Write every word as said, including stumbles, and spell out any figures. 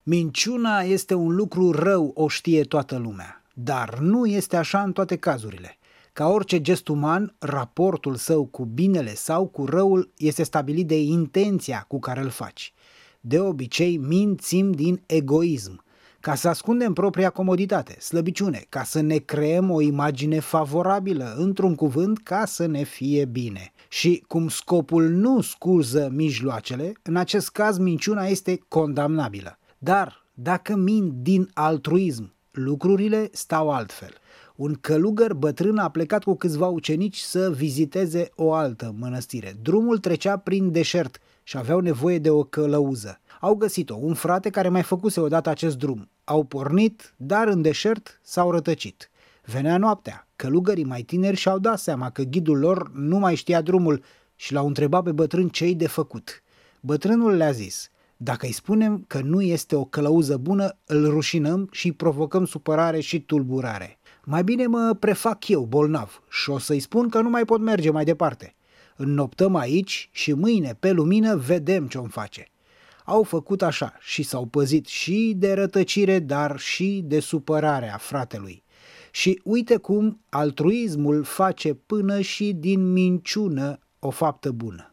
Minciuna este un lucru rău, o știe toată lumea, dar nu este așa în toate cazurile. Ca orice gest uman, raportul său cu binele sau cu răul este stabilit de intenția cu care îl faci. De obicei, mințim din egoism, ca să ascundem propria comoditate, slăbiciune, ca să ne creăm o imagine favorabilă, într-un cuvânt, ca să ne fie bine. Și cum scopul nu scuză mijloacele, în acest caz minciuna este condamnabilă. Dar dacă mint din altruism, lucrurile stau altfel. Un călugăr bătrân a plecat cu câțiva ucenici să viziteze o altă mănăstire. Drumul trecea prin deșert și aveau nevoie de o călăuză. Au găsit-o, un frate care mai făcuse odată acest drum. Au pornit, dar în deșert s-au rătăcit. Venea noaptea. Călugării mai tineri și-au dat seama că ghidul lor nu mai știa drumul și l-au întrebat pe bătrân ce-i de făcut. Bătrânul le-a zis: dacă îi spunem că nu este o călăuză bună, îl rușinăm și îi provocăm supărare și tulburare. Mai bine mă prefac eu bolnav și o să-i spun că nu mai pot merge mai departe. Înnoptăm aici și mâine, pe lumină, vedem ce-om face. Au făcut așa și s-au păzit și de rătăcire, dar și de supărarea fratelui. Și uite cum altruismul face până și din minciună o faptă bună.